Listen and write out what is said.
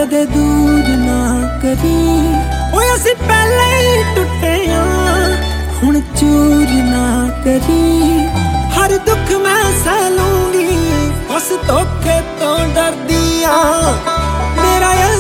कदे दूर ना करी। ओए असी पहले ही टुटे हुण चूर ना करी। हर दुख मैं सह लूंगी, उस धोखे तो डरदी मेरा